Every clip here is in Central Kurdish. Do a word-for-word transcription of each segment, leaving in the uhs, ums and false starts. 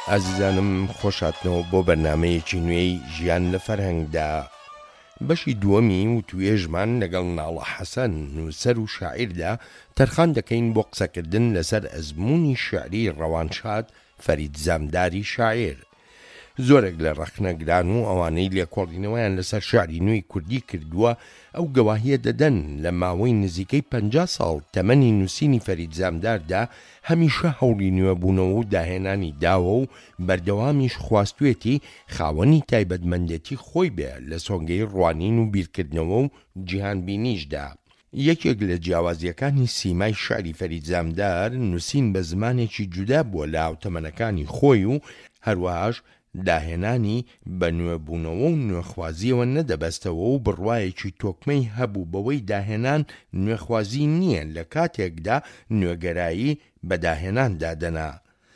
ئازیزانم خۆشاتنەوە بۆ بەرنامەیەکی نوێی ژیان لە فەرهەنگدا. بەشی دووەمی و توێژمان لەگەڵ ناڵە حەسەن نووسەر و شاعیردا تەرخان دەکەین بۆ قسەکردن لەسەر ئەزموونی شعری ڕەوانشاد فەرید زامداری شاعیر. زۆرێک لە ڕەخنەگران و ئەوانەی لێکۆڵینەوەیان لەسەر شعری نوێی کوردی کردووە ئەو گەواهیە دەدەن لە ماوەی نزیکەی پەنجا ساڵ تەمەنی نووسینی فەرید زامداردا هەمیشە هەوڵی نوێبوونەوە و داهێنانی داوە و بەردەوامیش خواستوێتی خاوەنی تایبەتمەندێتی خۆی بێ لە سۆنگەی ڕوانین و بیرکردنەوە و جیهانبینیشدا. یەکێک لە جیاوازیەکانی سیمای شعری فەرید زامدار نووسین بە زمانێکی جودا بووە لە هاوتەمەنەکانی خۆی و هەروەهاش داهێنانی بە نوێبوونەوە و نوێخوازیەوە نەدەبەستەوە و بڕوایەکی تۆکمەی هەبوو بەوەی داهێنان نوێخوازی نییە لە کاتێکدا نوێگەرایی بە داهێنان دادەنا.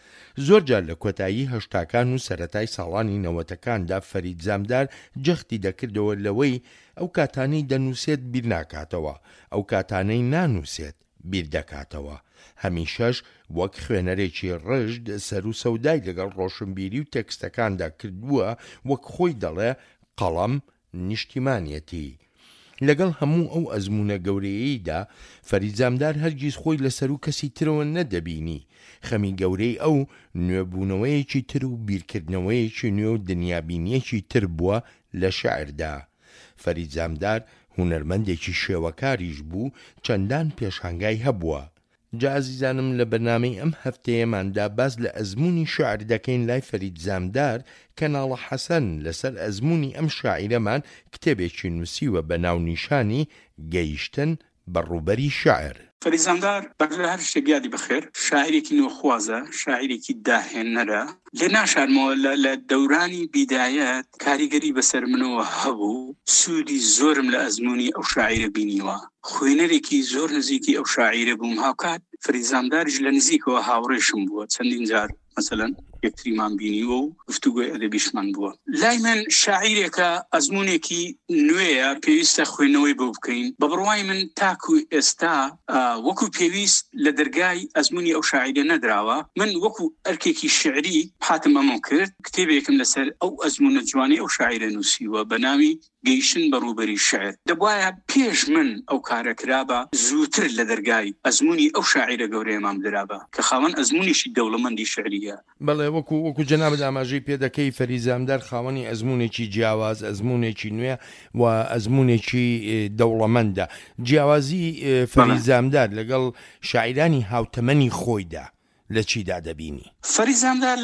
زۆرجار لە کۆتایی هەشتاکان و سەرەتای ساڵانی نەوەتەکاندا فەرید زامدار جەختی دەکردەوە لەوەی ئەو کاتانەی دەنووسێت بیر ناکاتەوە، ئەو کاتانەی نانووسێت بیر دەکاتەوە. هەمیشەش وەک خوێنەرێکی ڕژد سەر و سەودای لەگەڵ ڕۆشنبیری و تێکستەکاندا کردووە، وەک خۆی دەڵێ قەڵەم نیشتیمانیەتی. لەگەڵ هەموو ئەو ئەزمونە گەورەیەیدا فەرید زامدار هەرگیز خۆی لەسەر و کەسی ترەوە نەدەبینی. خەمی گەورەی ئەو نوێبوونەوەیەکی تر و بیرکردنەوەیەکی نوێ و دنیابینیەکی تر بووە لە شەعردا. فەرید زامدار هونەرمەندێکی شێوەکاریش بوو، چەندان پێشانگای هەبووە. جا ئازیزانم لە بەرنامەی ئەم هەفتەیەماندا باز لە ئەزموونی شعر دەکەین لای فەرید زامدار کە ناڵە حەسەن لەسەر ئەزموونی ئەم شاعیرەمان کتێبێکی نووسیوە بە ناونیشانی گەیشتن بە ڕووبەری شەعر. فەرید زامدار بەگرە هەر شتێک یادی بخێر، شاعیرێکی نوێخوازە، شاعیرێکی داهێنەرە. لێ ناشارمەوە لە دەورانی بیدایەت کاریگەری بەسەر منەوە هەبوو، سوودی زۆرم لە ئەزموونی ئەو شاعیرە بینیوە. خوێنەرێکی زۆر نزیکی ئەو شاعیرە بووم. هاوکات فەرید زامداریش لە نزیکەوە هاوڕێشم بووە، چەندین جار مەسەلەن یەکتریمان بینیوە و گفتوگۆی ئەدەبیشمان بووە. لای من شاعیرێکە ئەزمونێکی نوێیە پێویستە خوێنەوەی بۆ بکەین. بە بڕوای من تاکو ئێستا وەکو پێویست لە دەرگای ئەزمونی ئەو شاعیرە نەدراوە. من وەکو ئەرکێکی شعری حاتم ئەمە کرد، کتێبێکم لەسەر ئەو ئەزمونە جوانی ئەو شاعیرە نووسیوە بە ناوی گەیشتن بە ڕووبەری شەعر. دەبوایە پێش من ئەو کارە کرابە، زووتر لە دەرگای ئەزمونی ئەو شاعیرە گەورەیەمان درابە کە خاوەن ئەزمونیشی دەوڵەمەندی شعریە. بەڵێ وەکو وەکو جەنابەت ئاماژەی پێدەکەی فەرید زامدار خاوەنی ئەزمونێکی جیاواز، ئەزمونێکی نوێ و ئەزمونێکی دەوڵەمەندە. جیاوازی فەرید زامدار لەگەڵ شاعیرانی هاوتەمەنی خۆیدا لە چیدا دەبینی؟ فەرید زامدار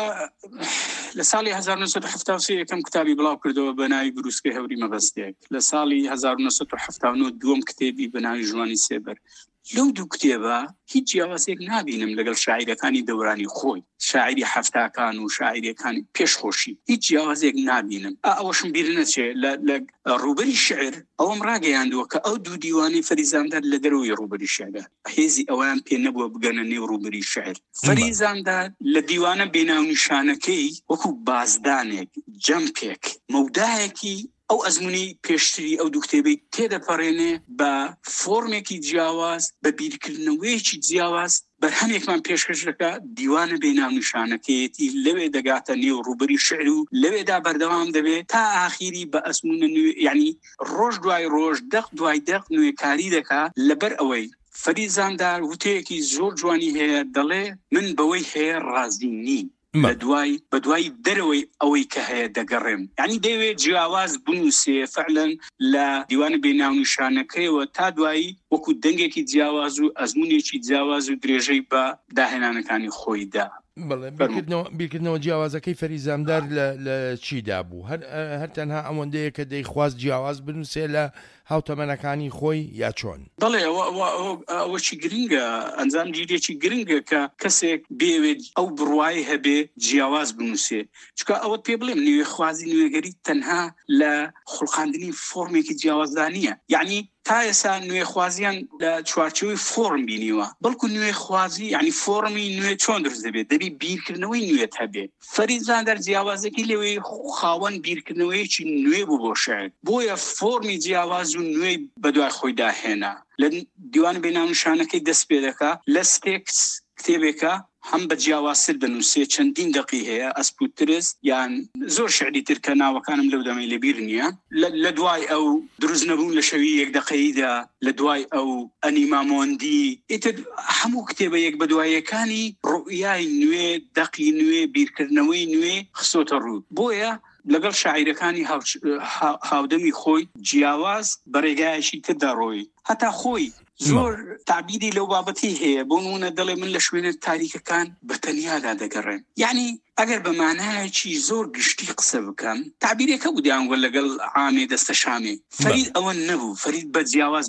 لە ساڵی هەزار و نۆ سەد و حەفتا و سێ یەکەم کتابی بڵاو کردەوە بە ناوی گروسکەی هەوری مەبەستێک. لە ساڵی هەزار و نۆ سەد و حەفتا و نۆ دووەم کتێبی بە ناوی ژوانی سێبەر. لەو دوو کتێبە هیچ جیاوازێک نابینم لەگەڵ شاعیرەکانی دەورانی خۆی، شاعری هەفتاکان و شاعیرەکانی پێشخۆشی، هیچ جیاوازێک نابینم. ئەوەشم بیر نەچێ لە ڕووبەری شعر ئەوەم ڕاگەیاندووە کە ئەو دوو دیوانەی فەرید زامدار لە دەرەوەی ڕووبەری شعرە، هێزی ئەویان پێ نەبووە بگەنە نێو ڕووبەری شعر. فەرید زامدار لە دیوانە بێناونیشانەکەی وەکو بازدانێک، جەمپێک، مەودایەکی ئەو ئەزمونی پێشتری ئەو دوو کتێبەی تێدەپەڕێنێ بە فۆرمێکی جیاواز، بە بیرکردنەوەیەکی جیاواز. بەرهەمێکمان پێشکەش دەکا دیوانە بێناونیشانەکەیەتی لەوێ دەگاتە نێو ڕووبەری شعر و لەوێدا بەردەوام دەبێت تا ئاخیری بە ئەزمونە نوێ، یعنی ڕۆژ دوای ڕۆژ، دەق دوای دەق نوێکاری دەکا. لەبەر ئەوەی فەرید زامدار وتەیەکی زۆر جوانی هەیە، دەڵێ من بەوەی هەیە ڕازی نیم، بە دوای بە دوای دەرەوەی ئەوەی کە هەیە دەگەڕێم. یعنی دەوێت جیاواز بنووسێ فعلەن لە دیوانە بێناونیشانەکەیەوە تا دوایی وەکو دەنگێکی جیاواز و ئەزمونێکی جیاواز و درێژەی بە داهێنانەکانی خۆیدا. بەڵێ بیرکردنەوە جیاوازەکەی فەرید زامدار لە چیدا بوو؟ هەر تەنها ئەوەندەیە کە دەیخواست جیاواز بنووسێ لە هاوتەمەنەکانی خۆی یا چۆن؟ بەڵێ ئەوەی گرنگە، ئەنجام گیرێکی گرنگە کە کەسێک بێوێت ئەو بڕوای هەبێ جیاواز بنووسێ. چکە ئەوەت پێ بڵێم نوێخوازی نوێگەری تەنها لە خوڵقاندنی فۆرمێکی جیاوازدانیە. یعنی تا ئێستا نوێخوازیان لە چوارچەوەی فۆرم بینیوە، بەڵکو نوێخوازی یعنی فۆرمی نوێ چۆن دروست دەبێت؟ دەبی بیرکردنەوەی نوێت هەبێ. فەرید زامدار جیاوازێکی لەوەی خاوەن بیرکردنەوەیەکی نوێ بوو بۆ شەعر، بۆیە فۆرمی جیاواز و نوێی بەدوای خۆی داهێنا. لە دیوان بێناونیشانەکەی دەست پێ دەکا لە ستێکس کتێبێکە هەم بە جیاوازتر دەنووسێ، چەندین دەقی هەیە، ئەسپوترس یان زۆر شعری تر کە ناوەکانم لەو دەمەی لەبیر نییە. لە دوای ئەو دروست نەبوون لە شەوی یەک دەقەییدا، لە دوای ئەو ئەنیمامۆندی، ئیتر هەموو کتێبە یەک بە دواییەکانی ڕوئیای نوێ، دەقی نوێ، بیرکردنەوەی نوێ خستۆتە ڕوو. بۆیە لەگەڵ شاعیرەکانی هاودەمی خۆی جیاواز بەڕێگایەکی تردا ڕۆی. هەتا خۆی زۆر تعبیری لەو بابەتی هەیە، بۆ نمونە دەڵێ من لە شوێنە تاریکەکان بە تەنیادا دەگەڕێم. یعنی ئەگەر بە مانایەکی زۆر گشتی قسە بکەم، تعبیرێکە بوو دیانگوە لەگەڵ عامێ دەستە شامێ. فەرید ئەوە نەبوو، فەرید بە جیاواز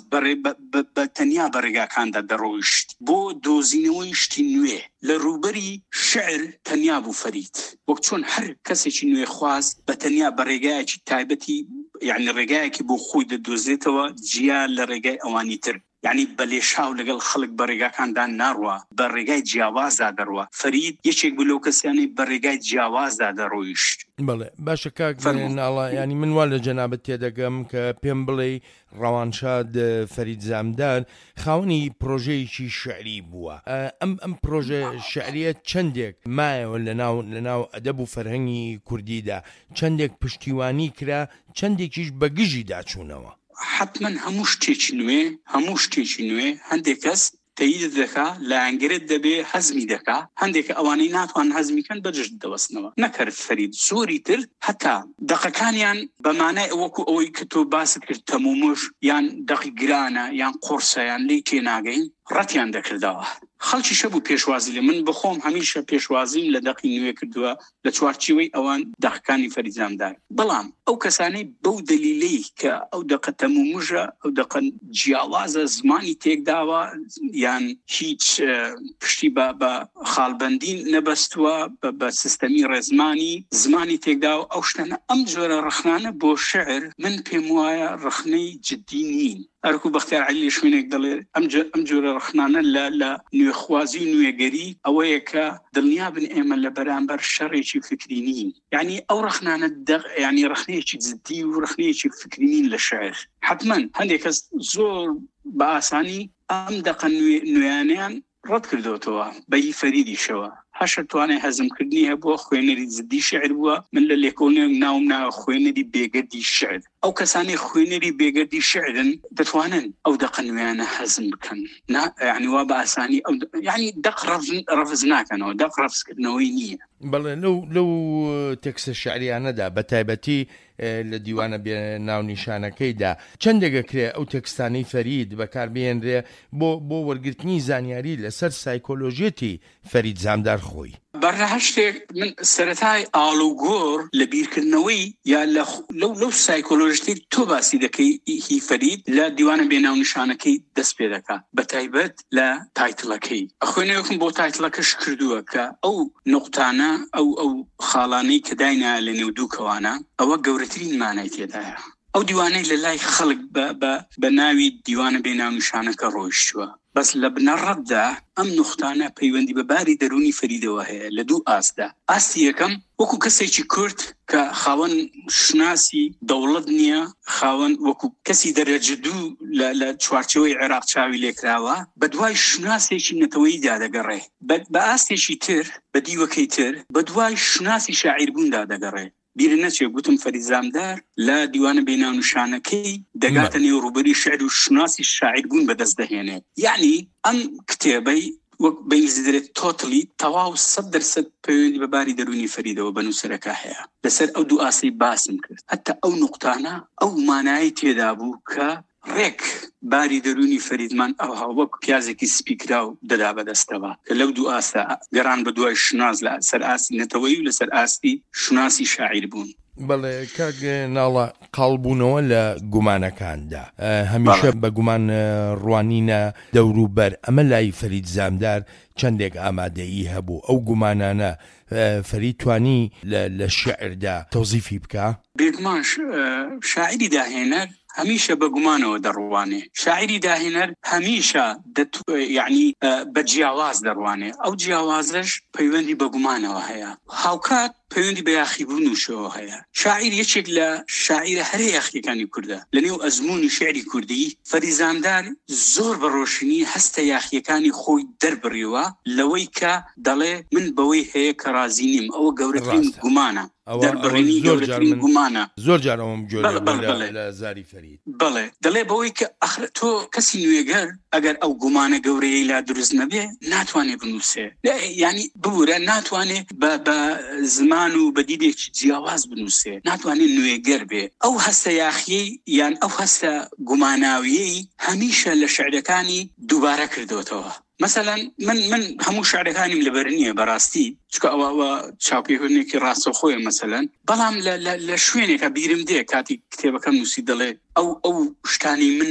بە تەنیا بەڕێگاکاندا دەڕۆیشت بۆ دۆزینەوەی شتی نوێ. لە ڕووبەری شعر تەنیا بوو فەرید، وەک چۆن هەر کەسێکی نوێ خواست بە تەنیا بە ڕێگایەکی تایبەتی، یعنی ڕێگایەکی بۆ خۆی دەدۆزێتەوە جیا لە ڕێگای ئەوانی تر. یعنی بەلێشاو لەگەڵ خەڵک بە ڕێگاکاندا ناڕوە، بە ڕێگای جیاوازدا دەڕوە. فەرید یەکێک بوو لەو کەسیانەی بە ڕێگای جیاوازدا دەڕۆیشت. بەڵێ باشە کاک ناڵە، ینی من وا لە جەنابەت تێدەگەم کە پێم بڵێ ڕەوانشاد فەرید زامدار خاوەنی پرۆژەیەکی شعری بووە. ئەم ئەم پرۆژە شعریە چەندێک مایەوە لەناو لەناو ئەدەب و فەرهەنگی کوردیدا، چەندێک پشتیوانی کرا، چەندێکیش بەگژی داچوونەوە. حتما هەموو شتێکی نوێ هەموو شتێکی نوێ هەندێک کەس تەیید دەکا، لە ئەنگرێت دەبێ هەزمی دەکا، هەندێک ئەوانەی ناتوان هەزمیکەن بەجشت دەوەستنەوە. نەکرد فەرید زۆری تر هەتا دەقەکانیان بەمانای ئەوەکو ئەوەی کە تۆ باست کرد تەمومش یان دەقی گرانە یان قۆرسە یان لی تێناگەین ڕەتیان دەکردەوە. خەڵکی شەبوو پێشوازی لێ، من بخۆم هەمیشە پێشوازیم لە دەقی نوێ کردووە لە چوارچێوەی ئەوان دەقەکانی فەرید زامدار. بەڵام ئەو کەسانەی بەو دەلیلەی کە ئەو دەقە تەمومژە، ئەو دەقە جیاوازە، زمانی تێکداوە یان هیچ پشتی بە خاڵبەندی نەبەستووە، بە سیستەمی ڕێزمانی زمانی تێکداوە، ئەو شتانە ئەم جۆرە ڕخنانە بۆ شعر من پێم وایە ڕخنەی جدی نین. ئەرکو بەختیار عەلی شوێنێک دەڵێ ئەم جۆرە ڕخنانە لە نوێخوازی و نوێگەری ئەوەیە کە دڵنیابن ئێمە لە بەرامبەر شەڕێکی فکری نین. یعنی ئەو ڕخنانە ینی ڕخنەیەکی جدی و ڕخنەیەکی فکری نین لە شعر. حتما هەندێک کەس زۆر بە ئاسانی ئەم دەقە نوێیانیان ڕەت کردوتەوە بەی فەریدیشەوە. هەشە توانای هەزمکردنی هەبووە، خوێنەری جدی شعر بووە. من لە لێکۆڵینێک ناوم ناوە خوێنەری بێگەردی شعر. ئەو کەسانی خوێنەری بێگەردی شعرن دەتوانن ئەو دەقە نوێیانە هەزم بکەن. یعنی وا بە ئاسانی یعنی دەق ڕەفز ناکەنەوە، دەق ڕەفزکردنەوەی نییە. بەڵێ لەو لەو تێکستە شعریانەدا بە تایبەتی لە دیوانە ناونیشانەکەیدا چەندێکەکرێ ئەو تێکستانەی فەرید بەکاربێنرێ بۆ بۆ وەرگرتنی زانیاری لەسەر سایکۆلۆژیەتی فەرید زامدار خۆی. بەڕە شتێک من سەرەتای ئاڵوگۆڕ لە بیرکردنەوەی یا لەو لەو سایکۆلۆژیەتی تۆ باسی دەکەی هی فەرید لە دیوانە بێناونیشانەکەی دەست پێ دەکات، بە تایبەت لە تایتڵەکەی. ئەخوێنەوەکم بۆ تایتڵەکەش کردووە کە ئەو نقطانە ئەو ئەو خاڵانەی کە داینا لە نێو دوو کەوانە ئەوە گەورەترین مانای تێدایە. ئەو دیوانەی لە لای خەڵک بە ناوی دیوانە بێناونیشانەکە ڕۆیشتووە، بەس لە بنەڕەتدا ئەم نقطانە پەیوەندی بە باری دەرونی فەریدەوە هەیە لە دوو ئاسدا. ئاستی یەکەم وەکو کەسێکی کورد کە خاوەن شناسی دەوڵەت نییە، خاوەن وەکو کەسی دەرەجە دوو لە چوارچەوەی عێراق چاوی لێکراوە، بە دوای شناسێکی نەتەوەییدا دەگەڕێ. بە ئاستێکی تر، بە دیوەکەی تر، بە دوای شناسی شاعیربووندا دەگەڕێ. بیرە نەچێ گوتم فەرید زامدار لە دیوانە بێناونیشانەکەی دەگاتە نێو ڕووبەری شعر و شناسی شاعیربوون بەدەست دەهێنێت. یعنی ئەم کتێبەی وەک بەینگلیزی دەرێت تۆتلی تەواو سەد دەرسەد پەیوەندی بە باری دەرونی فەریدەوە بە نووسەرەکە هەیە. لەسەر ئەو دوو ئاسی باسم کرد، هەتا ئەو نقطانە ئەو مانایی تێدا بوو کە ڕێک باری دەرونی فەریدمان ئەوها وەک پیازێکی سپیکرا و دەدا بەدەستەوە کە لەو دوو ئاستا گەڕان بە دوای شناس لە سەر ئاستی نەتەوەی و لەسەر ئاستی شناسی شاعیر بوون. بەڵێ کاک ناڵە قاڵبوونەوە لە گومانەکاندا هەمیشە بە گومان ڕوانینە دەوروبەر. ئەمە لای فەرید زامدار چەندێک ئامادەیی هەبوو ئەو گومانانە فەرید توانی لە شعردا تەوزیفی بکە؟ بێگومان شاعری داهێنەر هەمیشە بە گومانەوە دەڕوانێ، شاعری داهێنەر هەمیشە یعنی بە جیاواز دەڕوانێ. ئەو جیاوازش پەیوەندی بە گومانەوە هەیە. هاوکات پەیوەندی بە یاخیبوون و شەوە هەیە. شاعیر یەکێک لە شاعیرە هەرە یاخیەکانی کوردە لەنێو ئەزموونی شعری کوردی. فەریزامدار زۆر بە ڕۆشنی هەستە یاخیەکانی خۆی دەربڕیوە لەوەی کە دەڵێ من بەوەی هەیە کە رازی نیم، ئەوە گەورەترین گومانە، دەربڕینی گەورەترین گومانە. زۆر جارەوەم گوێ لە زاری فەرید بەڵێ دەڵێ بەوەی کە ئەخر تۆ کەسی نوێگەر ئەگەر ئەو گومانە گەورەیەی لا دروست نەبێ ناتوانێ بنووسێ، یعنی ببوورە ناتوانێ بە زمان و بە دیدێکی جیاواز بنووسێ، ناتوانێت نوێگەر بێ. ئەو هەستە یاخیەی یان ئەو هەستە گوماناویەی هەمیشە لە شعرەکانی دووبارە کردوتەوە. مثلا من من هەموو شعرەکانیم لەبەر نییە بەڕاستی، چکە ئەوە چاوپێکردنێکی ڕاستەخۆیە مەسەلەن، بەڵام لە شوێنێکە بیرم دێ کاتی کتێبەکەم نووسی دەڵێ ئەو ئەو شتانی من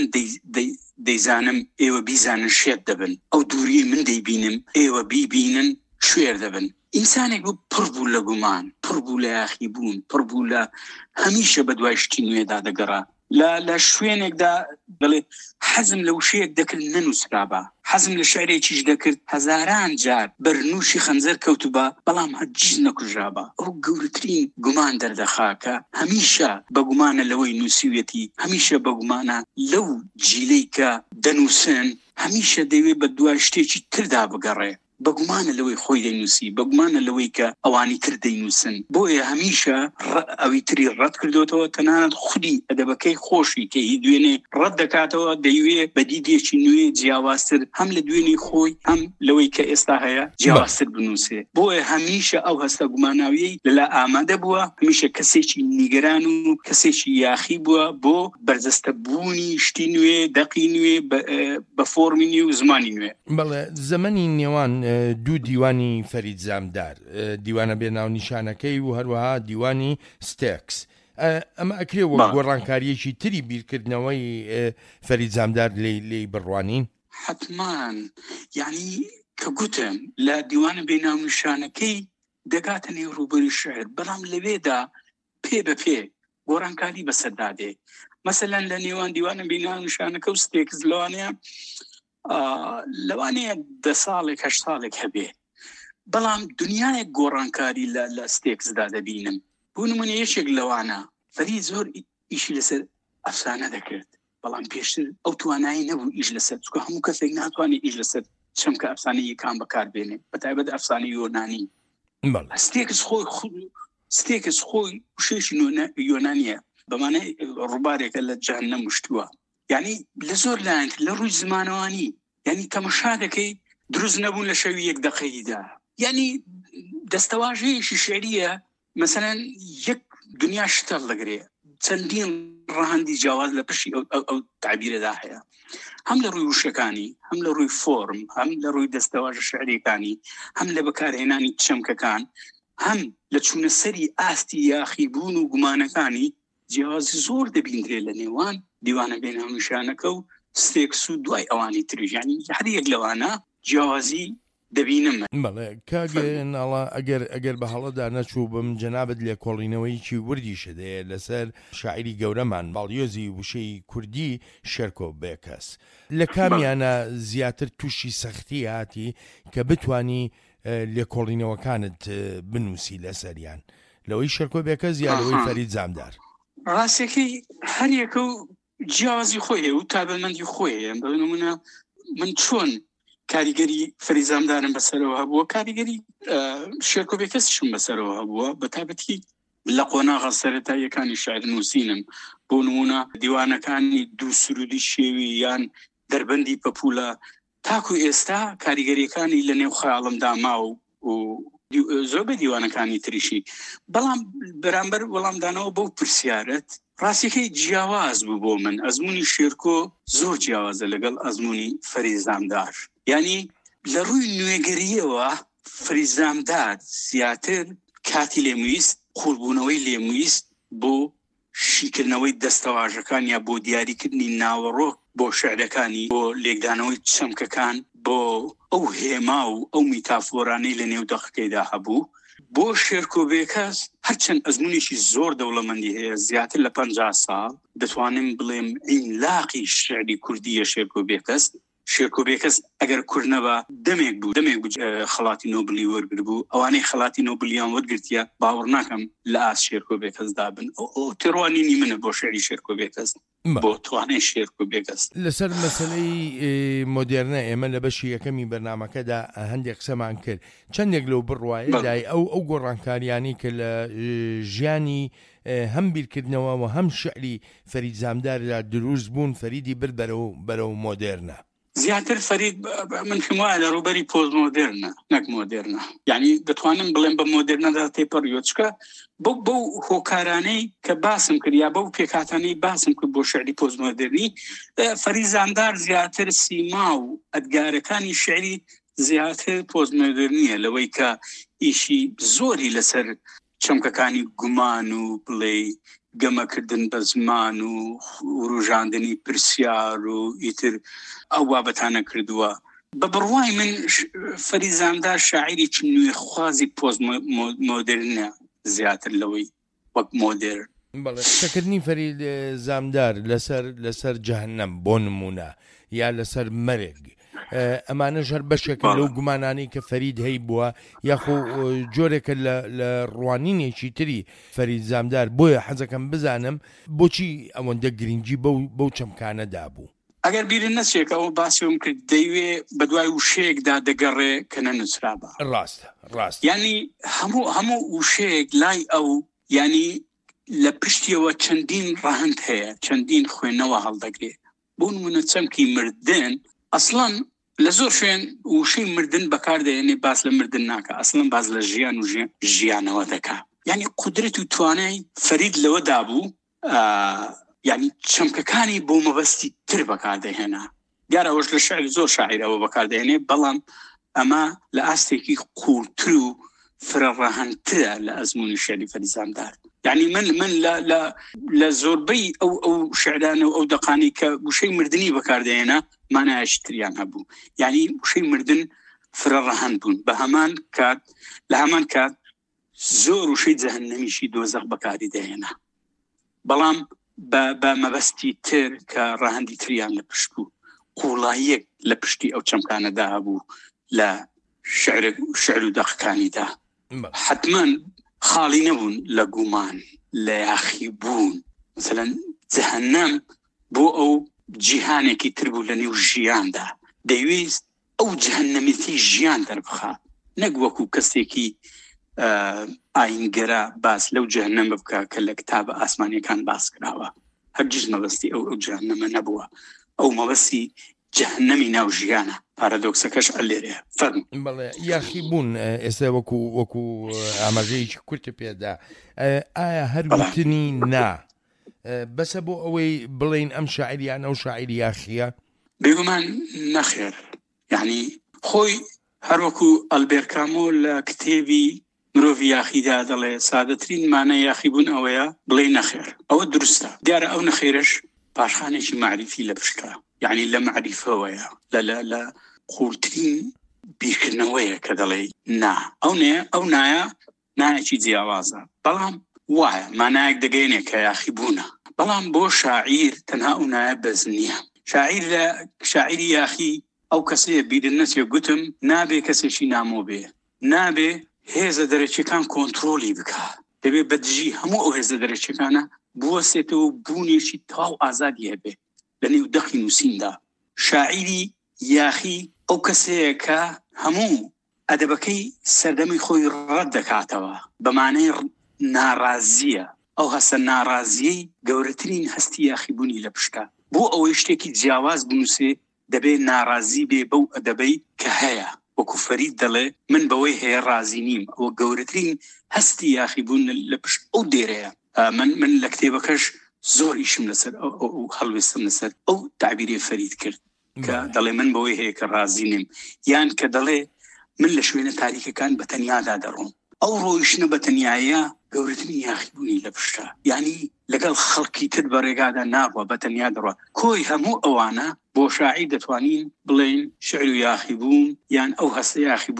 دەیزانم ئێوە بیزانن شێت دەبن، ئەو دووری من دەیبینم ئێوە بیبینن شوێر دەبن. ئینسانێک بوو پڕ بوو لە گومان، پڕ بوو لە یاخی بوون، پڕ بوو لە هەمیشە بە دوای شتی نوێدا دەگەڕا. لە شوێنێکدا دەڵێ حەزم لە وشەیەک دەکرد نەنووسرابە، حەزم لە شعرێکیش دەکرد هەزاران جار بەرنووشی خەنجەر کەوتوبە بەڵام هەرگیز نەکوژرابە. ئەو گەورەترین گومان دەردەخاکە هەمیشە بە گومانە لەوەی نووسیوێتی، هەمیشە بە گومانە لەو جیلەی کە دەنووسن، هەمیشە دەوێت بە دوای شتێکی تردا بگەڕێ، بەگومانە لەوەی خۆی دەینووسی، بەگومانە لەوەی کە ئەوانی تر دەینووسن. بۆیە هەمیشە ئەوی تری ڕەت کردوتەوە، تەنانەت خودی ئەدەبەکەی خۆشی کە هی دوێنێ ڕەت دەکاتەوە، دەیوێ بە دیدێکی نوێ جیاوازتر هەم لە دوێنێ خۆی هەم لەوەی کە ئێستا هەیە جیاوازتر بنووسێ. بۆیە هەمیشە ئەو هەستە گوماناویەی لەلا ئامادە بووە، هەمیشە کەسێکی نیگەران و کەسێکی یاخی بووە بۆ بەرجەستە بوونی شتی نوێ، دەقی نوێ، بە فۆرمی نوێ و زمانی نوێ. بەڵێ زەمەنی نێوان دوو دیوانی فەرید زامدار، دیوانە بێناونیشانەکەی و هەروەها دیوانی ستێکس، ئەمە ئەکرێ وە گۆڕانکاریەکی تری بیرکردنەوەی فەرید زامدار لێی بڕوانین؟ حتمان، یعنی کە گوتم لە دیوانە بێناونیشانەکەی دەگاتە نێو ڕووبەری شعر، بەڵام لەوێدا پێ بە پێ گۆڕانکاری بەسەردادێ. مەسەلەن لە نێوان دیوانە بێناونیشانەکە و ستێکس لەوانەیە لەوانەیە دە ساڵێک هەشت ساڵێک هەبێ، بەڵام دنیایەک گۆڕانکاری لە ستێکسدا دەبینم. بۆ نمونە یەکێک لەوانە فەرید زۆر ئیشی لەسەر ئەفسانە دەکرد، بەڵام پێشتر ئەو توانایی نەبوو ئیش لەسەر، چکە هەموو کەسێک ناتوانێت ئیش لەسەر چەمکە ئەفسانەی یەکان بەکاربێنێ، بەتایبەت ئەفسانەی یۆنانی. ستێکس خۆی ستێکس خۆی وشەیەکی یۆنانیە، بەمانای ڕووبارێکە لە جەهەنەم وشتووە، یعنی لە زۆر لایەن لە ڕووی زمانەوانی، یعنی تەماشا دەکەی دروست نەبوون لە شەوی یەک دەقەیدا، یعنی دەستەواژەیەکی شعریە مثلا یەک دنیا شتەڵ دەگرێ، چەندین ڕەهەندی جیاواز لە پشتی ئەو تعبیرەدا هەیە، هەم لە ڕووی وشەکانی، هەم لە ڕووی فۆرم، هەم لە ڕووی دەستەواژە شعریەکانی، هەم لە بەکارهێنانی چەمکەکان، هەم لە چوونە سەری ئاستی یاخیبوون و گومانەکانی جیاوازی زۆر دەبیندرێ لە نێوان دیوانە بێناونیشانەکە و ستێکس و دوای ئەوانی تریژ، یعنی هەر یەک لەوانە جیاوازی دەبینم. بەڵێ کاگە ناڵە ئەگەر ئەگەر بە هەڵەدا نەچوو بم جەنابەت لێ کۆڵینەوەیکی وردی شدەیە لەسەر شاعری گەورەمان باڵیۆزی وشەی کوردی شێرکۆ بێکەس، لە کامیانە زیاتر تووشی سەختی هاتی کە بتانی لێ کۆڵینەوەکانت بنووسی لەسەریان، لەوەی شێرکۆ بێکەس یا لەوەی فەرید زامدار؟ ڕاستیەکەی هەریەکە و جیازی خۆیە و تابلمەندی خۆیە. بە نمونە من چۆن کاریگەری فەرید زامدارم بەسەرەوە هەبووە، کاریگەری شێرکۆ بێکەسشم بەسەرەوە هەبووە، بە تابەتی لە قۆناغە سەرەتاییەکانی شاعر نووسینم. بۆ نمونە دیوانەکانی دوو سرودی شێوی یان دەربەندی پەپولە تاکو ئێستا کاریگەریەکانی لە نێو خەیاڵمدا ماوە و زۆر بە دیوانەکانی تریشی، بەڵام بەرامبەر وەڵامدانەوە بەو پرسیارەت ڕاستیەکەی جیاواز بوو بۆ من. ئەزموونی شێرکۆ زۆر جیاوازە لەگەڵ ئەزموونی فەرید زامدار، یعنی لە ڕووی نوێگەریەوە فەرید زامدار زیاتر کاتی لێمویست، قوربوونەوەی لێمویست بۆ شیکردنەوەی دەستەواژەکان یا بۆ دیاریکردنی ناوەڕۆک بۆ شعرەکانی، بۆ لێکدانەوەی چەمکەکان، بۆ ئەو هێما و ئەو میتافۆرانەی لە نێو دەقەکەیدا هەبوو. بۆ شێرکۆ بێکەس هەرچەند ئەزمونێکی زۆر دەوڵەمەندی هەیە، زیاتر لە پەنجا ساڵ دەتوانم بڵێم ئینلاقی شعری کوردیە شێرکۆ بێکەس شێرکۆبێکەس ئەگەر کورد نەبا دەمێک بوو دەمێک بوو خەڵاتی نۆبلی وەرگر بوو ئەوانەی خەڵاتی نۆبلیان وەرگرتیە باوەڕ ناکەم لە ئاس شێرکۆبێکەس دابن ئەو تێڕوانینی منە بۆ شێری شێرکۆبێکەس بۆ توانای شێرکۆبێکەس. لەسەر مەسەلەی مۆدێرنە ئێمە لە بەشی یەکەمی بەرنامەکەدا هەندێک قسەمان کرد چەندێک لەو بڕواایەدای ئەو ئەو گۆڕانکاریانی کە لە ژیانی هەم بیرکردنەوە و هەم شعری فەرید زامداردا دروست بوون فەریدی بر بەرەو مۆدێرنە. زیاتر فەرید من پێم وایە لە ڕووبەری پۆست مۆدێرنە نەک مۆدێرنە، یعنی دەتوانم بڵێم بە مۆدێرنەدا تێپەڕیۆ چکە بەو بەو هۆکارانەی کە باسم کرد یا بەو پێکاتانەی باسم کرد بۆ شعری پۆست مۆدێرنی فەرید زامدار زیاتر سیما و ئەدگارەکانی شعری زیاتر پۆست مۆدێرنیە لەوەی کە ئیشی زۆری لەسەر چەمکەکانی گومان و بڵێ گەمەکردن بە زمان و ڕوژاندنی پرسیار و ئیتر ئەو بابەتانە کردووە. بە بڕوای من فەرید زامدار شاعری چ نوێ خوازی پۆست مۆدێرنە زیاتر لەوەی وەک مۆدێرن. قسەکردنی فەرید زامدار لەسەر لەسەر جەهەنەم بۆ نمونە یا لەسەر مەرگ ئەمانە ژەر بەشێکە لەو گومانانی کە فەرید هەی بووە یاخۆ جۆرێکە لە ڕوانینێکی تری فەرید زامدار بۆیە حەزەکەم بزانم بۆچی ئەوەندە گرنگی بەو چەمکانەدا بوو. ئەگەر بیرن نەچێکە ئەو باسیۆم کرد دەیوێ بە دوای وشەیەکدا دەگەڕێ کە نەنووسرابە. ڕاستە ڕاست ینی هەموو هەموو وشەیەک لای ئەو ینی لە پشتیەوە چەندین ڕەهەند هەیە چەندین خوێنەوە هەڵدەگرێت. بۆ نمونە چەمکی مردن ئەسڵەن لە زۆر شوێن وشەی مردن بەکاردێنێ باس لە مردن ناکە ئەسڵەن باز لە ژیان و ژیانەوە دەکا. ینی قودرەت و توانای فەرید لەوەدا بوو یعنی چەمکەکانی بۆ مەبەستی تر بەکاردەهێنا. دیارە ئەوەش لە شعر زۆر شاعیرەوە بەکاردەهێنێ بەڵام ئەمە لە ئاستێکی قوڵتر و فرەڕەهەنترە لە ئەزمموی شعری فەرید زامدار. یعنی من من لە زۆربەی ئەو ئەو شعرانە و ئەو دەقانی کە وشەی مردنی بەکاردەهێنا مانایەکی تریان هەبوو. یعنی وشەی مردن فرەڕەهەن بوون بە هەمان کات لە هەمان کات زۆر وشەی جەهەنەمیشی دۆزەخ بەکاری دەهێنا بەڵام بە مەبەستی تر کە ڕەهەندی تریان لە پشت بوو. قوڵاییەک لە پشتی ئەو چەمکانەدا هەبوو لە شعر و دەقەکانیدا. حتمما خاڵی نەبوون لە گومان لە یاخی بوون. مثلا جەهەنەم بۆ ئەو جیهانێکی تر بوو لە نێو ژیاندا دەیویست ئەو جەهەنەمیەتی ژیان دەربخات نەک وەکو کەسێکی ئاینگەرە باس لەو جەهەنەمە بکە کە لە کتابە ئاسمانیەکان باس کراوە. هەرگیز مەبەستی ئەو ئەو جەهەنەمە نەبووە. ئەو مەبەستی جەهەنەمی ناو ژیانە. پارادۆکسەکەش ئەلێرەیە فەرموو. بەڵێ یاخی بوون ئێستا وەکو وەکو ئاماژەیەکی کورتە پێدا ئایا هەروتنی نا بەسە بۆ ئەوەی بڵێن ئەم شاعریان ئەو شاعری یاخیە؟ بێگومان نەخێر. یعنی خۆی هەروەکو ئەلبێر کامۆ لە کتێبی مرۆڤی یاخیدا دەڵێ سادەترین مانە یاخی بوون ئەوەیە بڵێ نەخێر. ئەوە دروستە. دیارە ئەو نەخێرش پاشخانێکی معریفی لە پشتە. یعنی لە معریفەوەیە لە لە قوڵترین بیرکردنەوەیە کە دەڵێ نا ئەو نێ ئەو نایە نایەکی جیاوازە بەڵام وایە مانایەک دەگەێنێ کە یاخی بوونە. بەڵام بۆ شاعیر تەنها ئەو نایە بەز نییە. شاعیر لە شاعری یاخی ئەو کەسەیە بیرن نەچێ گوتم نابێ کەسێکی نامۆ بێ نابێ هێزە دەرەچەکان کۆنتترۆلی بکە دەبێ بەدژی هەموو ئەو هێزە دەرەچەکانە بوەسێتەوە بوونێکی تاو ئازادی هەبێ لە نێو دەقی نووسیندا. شاعری یاخی ئەو کەسەیە کە هەموو ئەدەبەکەی سەردەمی خۆی ڕەت دەکاتەوە بەمانەی ناڕازیە. ئەو هەستە ناڕازیەی گەورەترین هەستی یاخیبوونی لە پشتە. بۆ ئەوەی شتێکی جیاواز بنووسێ دەبێ ناڕازی بێ بەو ئەدەبەی کە هەیە. وەکو فەرید دەڵێ من بەوەی هەیە ڕازی نیم. ئەوە گەورەترین هەستی یاخیبوون لە پشت ئەو دێرەیە. من من لە کتێبەکەش زۆر ئیشم لەسەر ئەو هەڵوێستم لەسەر ئەو تعبیری فەرید کرد کە دەڵێ من بەوەی هەیە کە ڕازی نیم یان کە دەڵێ من لە شوێنە تاریکەکان بە تەنیادا دەڕۆم. ئەو ڕۆیشتنە بە تەنیایە گەورەترین یاخیبوونی لە پشتە. یعنی لەگەڵ خەڵکی تر بەڕێگادا ناڕوە بە تەنیا دەڕوە. کۆی هەموو ئەوانە بۆ شاعیر دەتوانین بڵێن شعر و یاخیبوون یان ئەو هەستە یاخیبوونە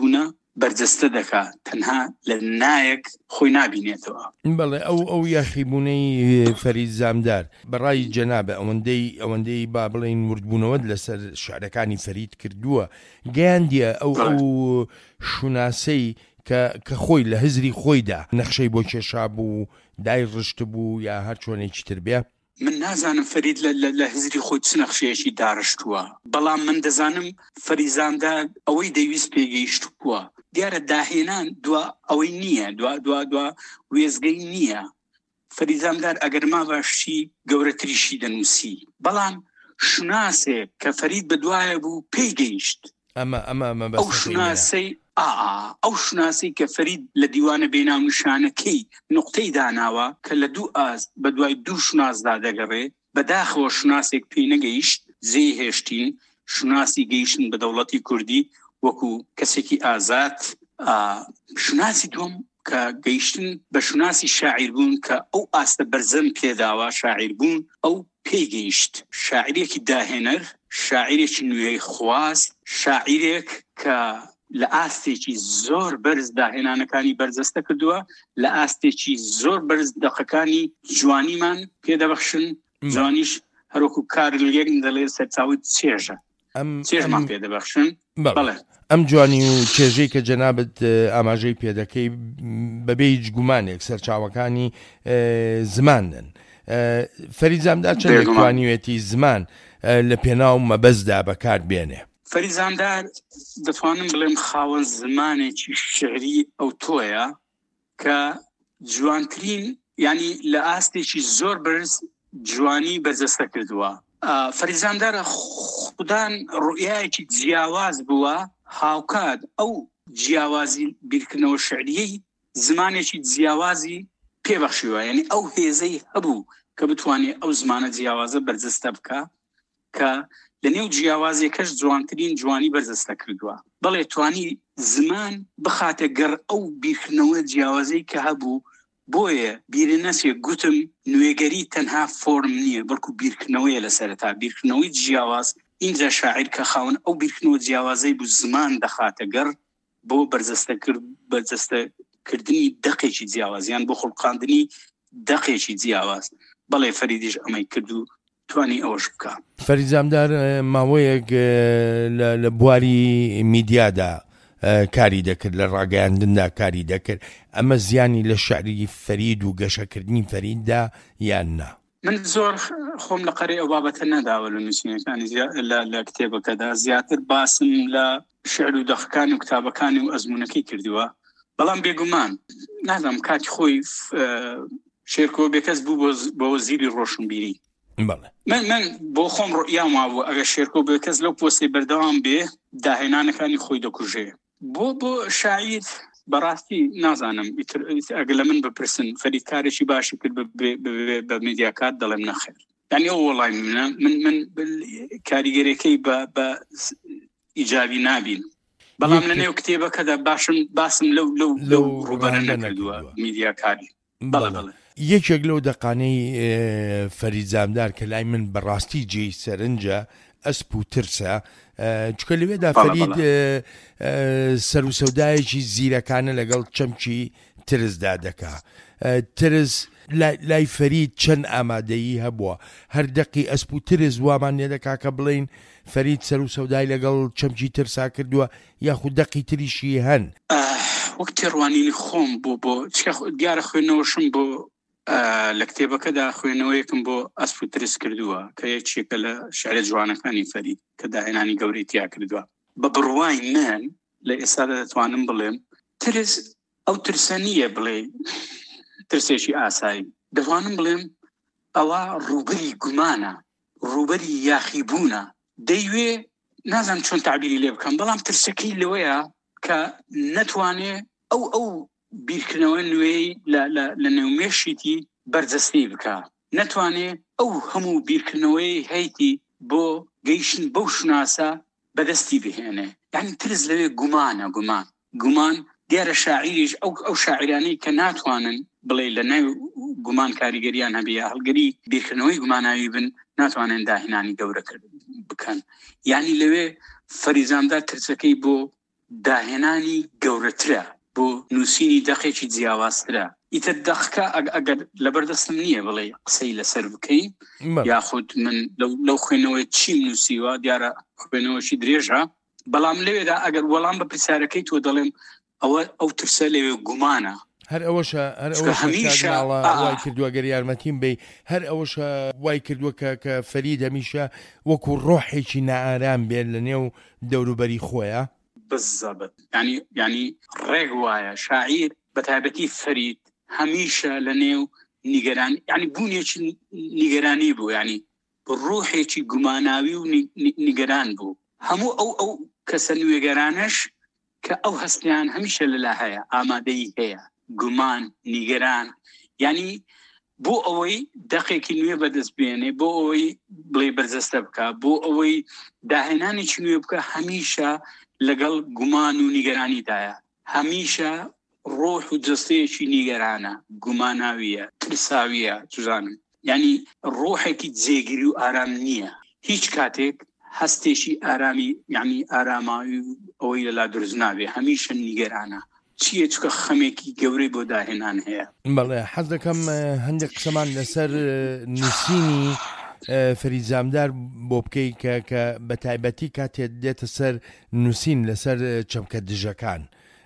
بەرجەستە دەکات تەنها لە نایەک خۆی نابینێتەوە. بەڵێ ئەو ئەو یاخیبوونەی فەرید زامدار بەڕای جەنابە ئەوەندەی ئەوەندەی با بڵێن وردبوونەوەت لەسەر شعرەکانی فەرید کردووە گەیاندیە ئەو ئەو شوناسەی کە خۆی لە هزری خۆیدا نەخشەی بۆ کێشا بوو دای ڕشت بوو یا هەر چۆنێکی تر بێ. من نازانم فەرید لە هزری خۆی چ نەخشەیەکی داڕشتووە، بەڵام من دەزانم فەرید زامدار ئەوەی دەویست پێگەیشت بووە دیارە داهێنان دوا ئەوەی نییە دوا دوا دوا وێزگەی نییە. فەرید زامدار ئەگەر ما باشی گەورەتریشی دەنووسی، بەڵام شوناسێک کە فەرید بەدوایە بوو پێی گەیشت. ئەمە ئەمە ئەو شوناسەی ئەو شوناسی کە فەرید لە دیوانە بێناونشانەکەی نقطەی داناوە کە لە دوو ئاز بە دوای دوو شوناسدا دەگەڕێ، بەداخەوە شوناسێک پێی نەگەیشت زێی هێشتین شوناسی گەیشتن بە دەوڵەتی کوردی وەکو کەسێکی ئازاد. شوناسی دوم کە گەیشتن بە شوناسی شاعیر بوون کە ئەو ئاستە بەرزەم پێداوە شاعیر بوون، ئەو پێی گەیشت شاعیرێکی داهێنەر، شاعیرێکی نوێی خواست، شاعیرێک کە لە ئاستێکی زۆر بەرز داهێنانەکانی بەرجەستە کردووە، لە ئاستێکی زۆر بەرز دەقەکانی جوانیمان پێدەبەخشن، جوانیش هەروەکو کارلێک دەڵێ سەرچاوی چێژە چێژمان پێدەبەخشن. بەڵێ ئەم جوانی و چێژەی کە جەنابەت ئاماژەی پێدەکەی بەبێ هیچ گومانێک سەرچاوەکانی زمانن. فەرید زامدار چەند دەتوانیوێتی زمان لە پێناو مەبەستدا بەکار بێنێ؟ فەرید زامدار دەتوانم بڵێم خاوەن زمانێکی شعری ئەو تۆیە کە جوانترین یعنی لە ئاستێکی زۆر بەرز جوانی بەرجەستە کردووە. فەرید زامدار خودان ڕوئیایەکی جیاواز بووە، هاوکات ئەو جیاوازی بیرکردنەوە شعریەی زمانێکی جیاوازی پێبەخشیوە، یعنی ئەو هێزەی هەبوو کە بتوانێت ئەو زمانە جیاوازە بەرجەستە بکە کە لە نێو جیاوازیەکەش جوانترین جوانی بەرجەستە کردووە. بەڵێ توانی زمان بخاتە گەڕ ئەو بیرکردنەوە جیاوازەی کە هەبوو. بۆیە بیرنەسێک گوتم نوێگەری تەنها فۆرم نییە بەڵکو بیرکردنەوەیە لەسەرەتا بیرکردنەوەی جیاواز. اینجا شاعیر کە خاوەن ئەو بیرکردنەوە جیاوازەی بوو زمان دەخاتە گەڕ بۆ بەرجەستە کرد بەرجەستەکردنی دەقێکی جیاوازیان بۆ خوڵقاندنی دەقێکی جیاواز. بەڵێ فەریدیش ئەمەی کردو توانی ئەوەش بکە. فەرید زامدار ماوەیەک لە بواری میدیادا کاری دەکرد، لە ڕاگەیاندندا کاری دەکرد. ئەمە زیانی لە شعری فەرید و گەشەکردنی فەریددا یان نا؟ من زۆر خۆم لە قەرەی ئەو بابەتە نەداوە لە نووسینەکانی لە کتێبەکەدا زیاتر باسم لە شعر و دەخەکانی و کتابەکانی و ئەزمونەکەی کردووە. بەڵام بێگومان نازانم کاتی خۆی شێرکۆ بێکەس بوو بۆ وەزیری ڕۆشنبیری. من من بۆ خۆم ڕوئیام وابوو ئەگەر شێرکۆ بێکەس لەو پۆستی بەردەوام بێ داهێنانەکانی خۆی دەکوژێ. بۆ بۆ شاعیر بەڕاستی نازانم ئەگەر لە من بپرسن فەرید کارێکی باشی کرد بە میدیاکات دەڵێم نەخێر. یعنی ئەو وەڵای منە من من کاریگەرەکەی بە ئیجابی نابین. بەڵام لە نێو کتێبەکەدا باشم باسم لەو لەو لەو ڕوبەرە نەکردووە میدیاکاری. بەڵێ بەڵێ یەکێک لەو دەقانەی فەرید زامدار کە لای من بەڕاستی جێی سەرنجە ئەسپ و ترسە، چکە لەوێدا فەرید سەر و سەودایەکی زیرەکانە لەگەڵ چەمکی ترسدا دەکا. ترس لای فەرید چەند ئامادەیی هەبووە، هەر دەقی ئەسپ و ترس وامان لێ دەکا کە بڵێن فەرید سەر و سەودای لەگەڵ چەمکی ترسا کردووە یاخود دەقی تریشی هەن. وەک تێڕوانینی خۆم بۆ بۆ دیارە خوێنەوەشم بۆ لە کتێبەکەدا خوێنەوەیەکم بۆ ئەسپ و ترس کردووە کە یەکێکە لە شعرە جوانەکانی فەرید کە داهێنانی گەورەی تیا کردووە. بە بڕوای من لە ئێستادا دەتوانم بڵێم ترس ئەو ترسە نییە بڵێ ترسێکی ئاسایی، دەتوانم بڵێم ئەوە ڕوبەری گومانە، ڕوبەری یاخیبوونە. دەیوێ نازانم چۆن تعبیری لێ بکەم، بەڵام ترسەکەی لەوەیە کە نەتوانێ ئەو ئەو بیرکردنەوە نوێی لە نێومێشیتی بەرجەستەی بکە، نەتوانێ ئەو هەموو بیرکردنەوەی هەیتی بۆ گەیشتن بەو شناسە بەدەستی بهێنێ. یعنی ترس لەوێ گومانە گومان گومان دیارە شاعیریش ئەو ئەو شاعرانەی کە ناتوانن بڵێ لە ناو گومان کاریگەریان هەبێ هەڵگەری بیرکردنەوەی گوماناوی بن ناتوانن داهێنانی گەورە بکەن. یعنی لەوێ فەرید زامدار ترسەکەی بۆ داهێنانی گەورەترە بۆ نووسینی دەقێکی جیاوازترە. ئیتر دەقەکە ئەگەر لەبەردەستم نییە بڵێ قسەی لەسەر بکەین یاخود من لەو خوێنەوەی چیم نووسیوە دیارە خوێنەوەشی درێژە، بەڵام لەوێدا ئەگەر وەڵام بە پرسیارەکەی تۆ دەڵێم ئەوە ئەو ترسە لەوێ گومانە. هەر ئەوەشە هەر ئەوەشە وای کردووە گەر یارمەتیم بێ، هەر ئەوەشە وای کردووە کە کە فەرید هەمیشە وەکو ڕۆحێکی نائارام بێت لە نێو دەوروبەری خۆیە. بالضبط، ینی ینی ڕێک وایە شاعیر بە تایبەتی فەرید هەمیشە لە نێو نیگەران ینی بوونێکی نیگەرانی بوو، ینی ڕۆحێکی گوماناوی و نیگەران بوو. هەموو ئەو ئەو کەسە نوێگەرانش کە ئەو هەستیان هەمیشە لەلا هەیە، ئامادەی هەیە، گومان، نیگەران، ینی بۆ ئەوەی دەقێکی نوێ بەدەست بێنێ، بۆ ئەوەی بڵێ بەرجەستە بکە، بۆ ئەوەی داهێنانێکی نوێ بکە هەمیشە لەگەڵ گومان و نیگەرانیدایە، هەمیشە ڕۆح و جستەیەکی نیگەرانە، گوماناویە، ترساویە، توزانم ینی ڕۆحێکی جێگیری و ئارام نییە هیچ کاتێک هەستێکی ئارامی یعنی ئاراماوی ئەوەی لەلا دروست نابێ، هەمیشە نیگەرانە. چیە چکە خەمێکی گەورەی بۆ داهێنان هەیە. بەڵێ حەز دەکەم هەندێک قسەمان لەسەر نووسینی فەرید زامدار بۆ بکەی کە کە بە تایبەتی کاتێت دێتە سەر نووسین لەسەر چەمکە دژەکان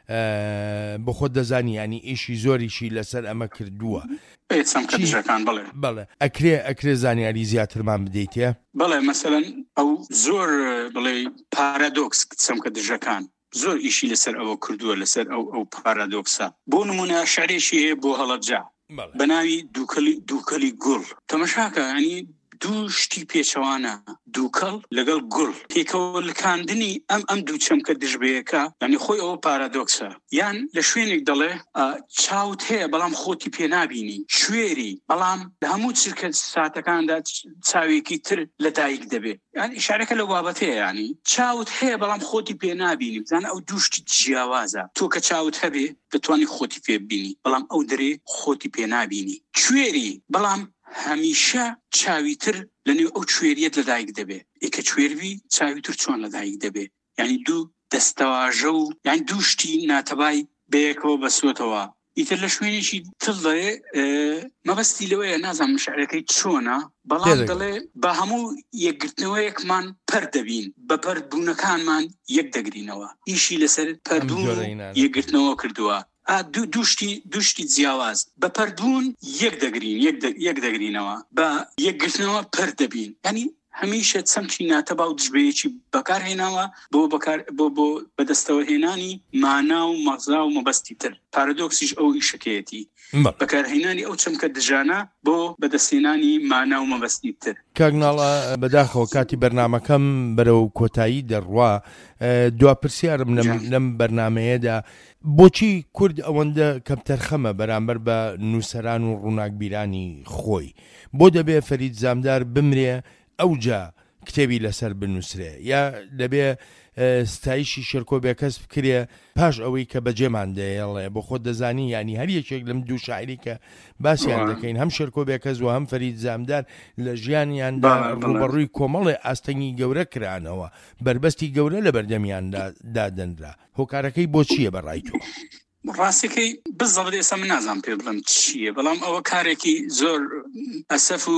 بۆ خۆت دەزانی ینی ئیشی زۆریشی لەسەر ئەمە کردووە. چەمکە دژەکان بڵێ بەڵێ ئەکرێ ئەکرێ زانیاری زیاترمان بدەیتە. بەڵێ مەسەلەن ئەو زۆر بڵێ پارادۆکس چەمکە دژەکان زۆر ئیشی لەسەر ئەوە کردووە لەسەر ئەو ئەو پارادۆکسە. بۆ نمونە شعرێکی هەیە بۆ هەڵەبجا بە ناوی دووکەلی گوڵ. تەماشاکە ینی دوو شتی پێچەوانە، دووکەڵ لەگەڵ گوڵ، تێکەوەلکاندنی ئەم ئەم دوو چەمکە دژبەیەکە ینی خۆی ئەوە پارادۆکسە. یان لە شوێنێک دەڵێ چاوت هەیە بەڵام خۆتی پێ نابینی، شوێری بەڵام لە هەموو چرکە ساتەکاندا چاوێکی تر لەدایک دەبێت. ینی ئیشارەکە لەو بابەتەیە، ینی چاوت هەیە بەڵام خۆتی پێ نابینی. بزانە ئەو دووشتی جیاوازە، تۆ کە چاوت هەبێ دەتوانی خۆتی پێ ببینی بەڵام ئەو دەرێ خۆتی پێ نابینی. کوێری بەڵام هەمیشە چاوی تر لە نێو ئەو کوێریەت لەدایک دەبێ. ئێکە کوێروی چاوی تر چۆن لەدایک دەبێ، ینی دوو دەستەواژە و یان دووشتی ناتەبای بەیەکەوە بەسوۆتەوە. ئیتر لە شوێنێکی تڵ دەڵێ مەبەستی لەوەیە نازانم شعرەکەی چۆنە، بەڵام دەڵێ بە هەموو یەکگرتنەوەیەکمان پەر دەبین، بە پەردبوونەکانمان یەک دەگرینەوە. ئیشی لەسەر پەردبوون یەکگرتنەوە کردووە. دووشتی دووشتی جیاواز بە پەردبوون یەک دەگرین یەک دەگرینەوە، بە یەکگرتنەوە پەر دەبین. ینی هەمیشە چەمکی ناتەبا و دژبەیەکی بەکارهێناوە بۆ بۆ بۆ بەدەستەوە هێنانی مانا و مەغزا و مەبەستی تر. پارادۆکسیش ئەو ئیشەکەیەتی بەکارهێنانی ئەو چەمکە دژانە بۆ بەدەستهێنانی مانا و مەبەستی تر. کاگناڵە بەداخەوە کاتی بەرنامەکەم بەرەو کۆتایی دەڕوا، دواپرسیارم لەم بەرنامەیەدا بۆچی کورد ئەوەندە کەمتەرخەمە بەرامبەر بە نووسەران و ڕووناکبیرانی خۆی؟ بۆ دەبێ فەرید زامدار بمرێ ئەوجا کتێبی لەسەر بنووسرێ، یا دەبێ ستایشی شێرکۆ بێکەس بکرێ پاش ئەوەی کە بەجێمان دەیەڵێ بۆ خۆت دەزانی. ینی هەر یەکێک لەم دوو شاعری کە باسییان دەکەین، هەم شێرکۆ بێکەس و هەم فەرید زامدار لە ژیانیاندا ڕوبەڕووی کۆمەڵێ ئاستەنگی گەورە کرانەوە، بربەستی گەورە لە بەردەمیاندا دادەنرا. هۆکارەکەی بۆ چییە بەڕای تۆ؟ ڕاستیەکەی بزەڵ ئێستا من نازانم پێ بڵم چییە، بەڵام ئەوە کارێکی زۆر ئەسەف و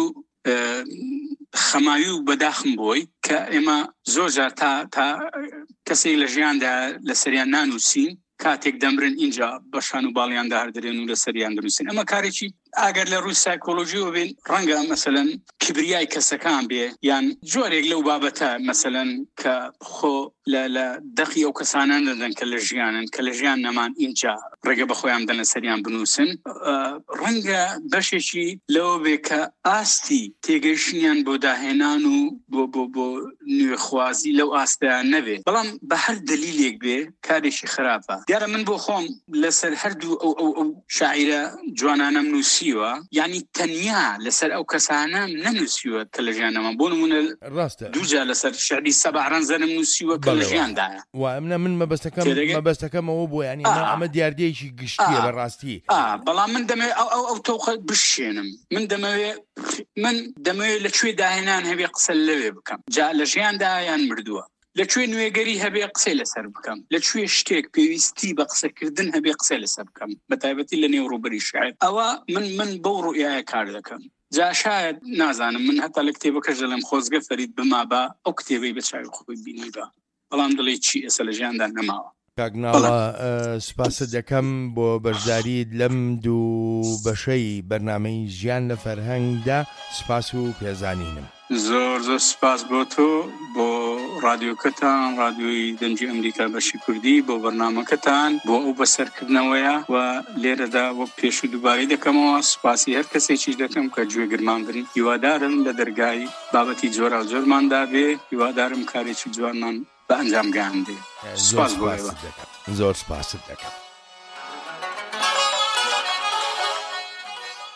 خەماوی و بەداخم بۆی کە ئێمە زۆر جار تا تا کەسێک لە ژیاندا لە سەریان نانووسین، کاتێک دەمرن اینجا بەشان و باڵیاندا هەردرێن و لە سەریان دروستین. ئەمە کارێکی ئاگەر لە ڕووی سایکۆلۆژیەوە بێن ڕەنگە مەسەلەن کبریای کەسەکان بێ، یان جۆرێک لەو بابەتە مەسەلەن کە خۆ لە دەقی ئەو کەسانان دەدەن کە لە ژیانن کە لە ژیان نەمان اینجا ڕێگە بە خۆیان دەن لە سەریان بنووسن. ڕەنگە بەشێکی لەوە بێ کە ئاستی تێگەیشتنیان بۆ داهێنان و بۆ بۆ بۆ نوێخوازی لەو ئاستەیان نەبێ، بەڵام بە هەر دلیلێک بێ کارێکی خراپە. دیارە من بۆ خۆم لەسەر هەردوو ئەو ئەو ئەو شاعیرە جوانانەم نووسیوە، یعنی تەنیا لەسەر ئەو کەسانە نەنووسیوە کە لە ژیانەمە. بۆ نمونە دووجا لەسەر شعری سەبع ڕەنزەرم نووسیوە کە لە ژیاندایە. وامنە من مەبەستەکەم مەبەستەکەمەوە بۆ ینی ئەمە دیاردەیەکی گشتیە بەڕاستی. بەڵام من دەمەوێت ئەو ئەو ئەو تەوقە بشێنم، من دەمەوێت من دەمەوێت لەکوێ داهێنان هەبێ قسە لەوێ بکەم، جا لە ژیاندا یان مردووە. لەکوێ نوێگەری هەبێ قسەی لەسەر بکەم، لەکوێ شتێک پێویستی بە قسەکردن هەبێ قسەی لەسەر بکەم، بە تایبەتی لە نێو ڕووبەری شاعر. ئەوە من من بەو ڕوئیایە کار دەکەم. جا شاید نازانم من هەتا لە کتێبەکەش دەڵێم خۆزگە فەرید بما بە ئەو کتێبەی بە چاوی خۆی بینی بە، بەڵام دڵێ چی ئێستا لە ژیاندا نەماوە. کاکناڵە سپاست دەکەم بۆ بەشداریت لەم دوو بەشەی بەرنامەی ژیان لە فەرهەنگدا. سپاس و پێزانینم. زۆر زۆر سپاس بۆ تۆ، بۆ رادیۆکەتان، رادیۆی دەنجی ئەمریکا بەشی کوردی، بۆ بەرنامەکەتان، بۆ ئەو بەسەرکردنەوەیە و لێرەدا وەک پێش و دووبارەی دەکەمەوە سپاسی هەر کەسێکیش دەکەم کە گوێ گرمان بن. هیوادارم لە دەرگای بابەتی جۆرا جۆرماندا بێ، هیوادارم کارێکی جوانمان بە ئەنجام گەیاندێ. سپاس بۆ ئێوە. زۆر سپاست دەکەم.